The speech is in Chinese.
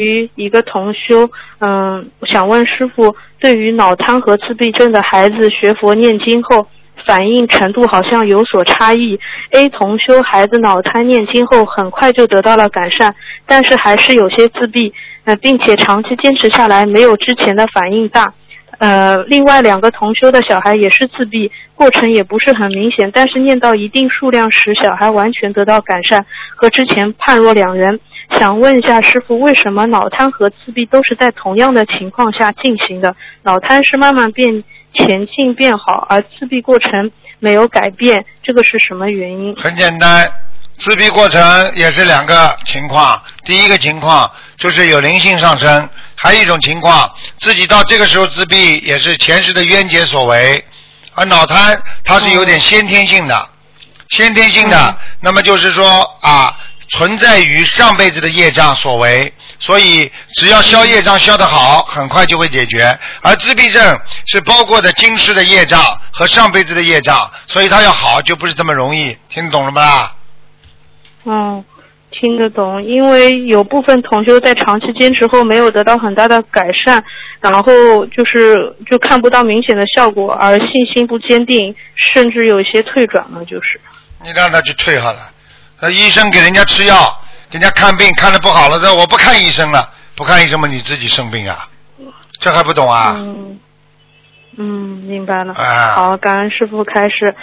于一个同修，想问师父，对于脑瘫和自闭症的孩子学佛念经后，反应程度好像有所差异。A 同修孩子脑瘫念经后很快就得到了改善，但是还是有些自闭，并且长期坚持下来没有之前的反应大。另外2个同修的小孩也是自闭，过程也不是很明显，但是念到一定数量时，小孩完全得到改善，和之前判若两人。想问一下师父，为什么脑瘫和自闭都是在同样的情况下进行的？脑瘫是慢慢变前进变好，而自闭过程没有改变，这个是什么原因？ 很简单，自闭过程也是2个情况。第一个情况就是有灵性上升，还有一种情况自己到这个时候自闭也是前世的冤结所为。而脑瘫它是有点先天性的，那么就是说存在于上辈子的业障所为，所以只要消业障消得好，很快就会解决。而自闭症是包括的今世的业障和上辈子的业障，所以它要好就不是这么容易。听得懂了吗？ 听得懂，因为有部分同修在长期坚持后没有得到很大的改善，然后就看不到明显的效果，而信心不坚定，甚至有一些退转了。 你让他去退好了，医生给人家吃药，人家看病看得不好了，说我不看医生了，不看医生嘛，你自己生病啊，这还不懂啊？ 明白了。好，感恩师父开示。